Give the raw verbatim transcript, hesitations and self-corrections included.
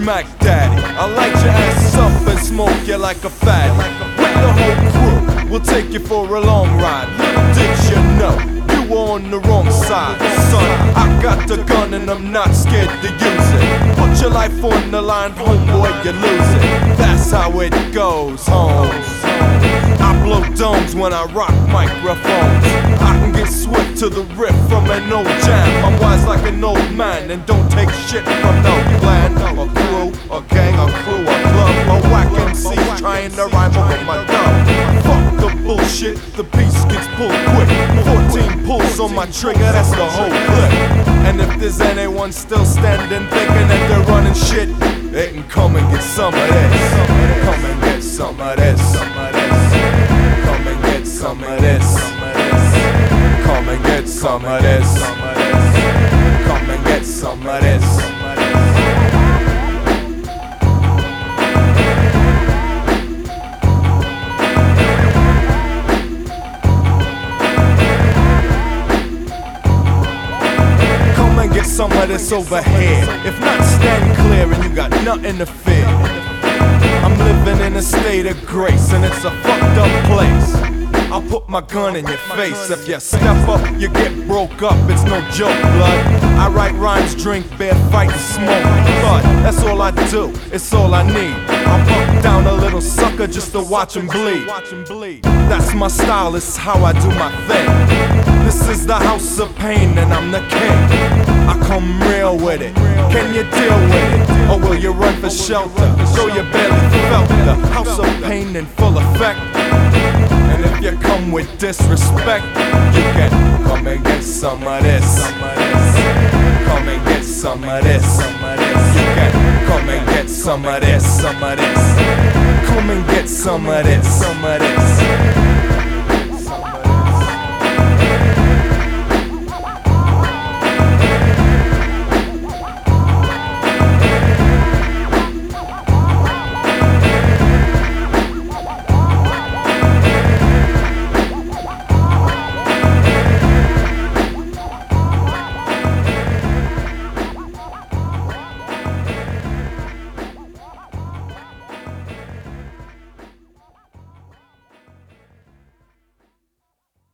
Mac Daddy. I light your ass up and smoke you like a fatty. With the whole crew, we'll take you for a long ride. Little did you know, you were on the wrong side. Son, I got the gun and I'm not scared to use it. Put your life on the line, homeboy, you lose it. That's how it goes, homes. I blow domes when I rock microphones. I can get swift to the riff from an old jam. I'm wise like an old man and don't take shit from no clan, a crew, a gang, a crew, a club, a whack M C trying to rhyme over my dub. Fuck the bullshit, the piece gets pulled quick. Fourteen pulls on my trigger, that's the whole clip. And if there's anyone still standing thinking that they're running shit, they can come and get some of this. Come and get some of this. Come and get some of this. Come and get some of this. Come and get some of this. Get some of this over here. If not, stand clear and you got nothing to fear. I'm living in a state of grace and it's a fucked up place. I'll put my gun in your face. If you step up, you get broke up. It's no joke, blood. I write rhymes, drink beer, fight and smoke blood. That's all I do, it's all I need. I'll buck down a little sucker just to watch him bleed. That's my style, this is how I do my thing. This is the house of pain and I'm the king. I come real with it. Can you deal with it? Or will you run for shelter? Though you barely felt the house of pain in full effect. And if you come with disrespect, you can come and get some of this. Come and get some of this. You can come and get some of this. Come and get some of this. Some of this.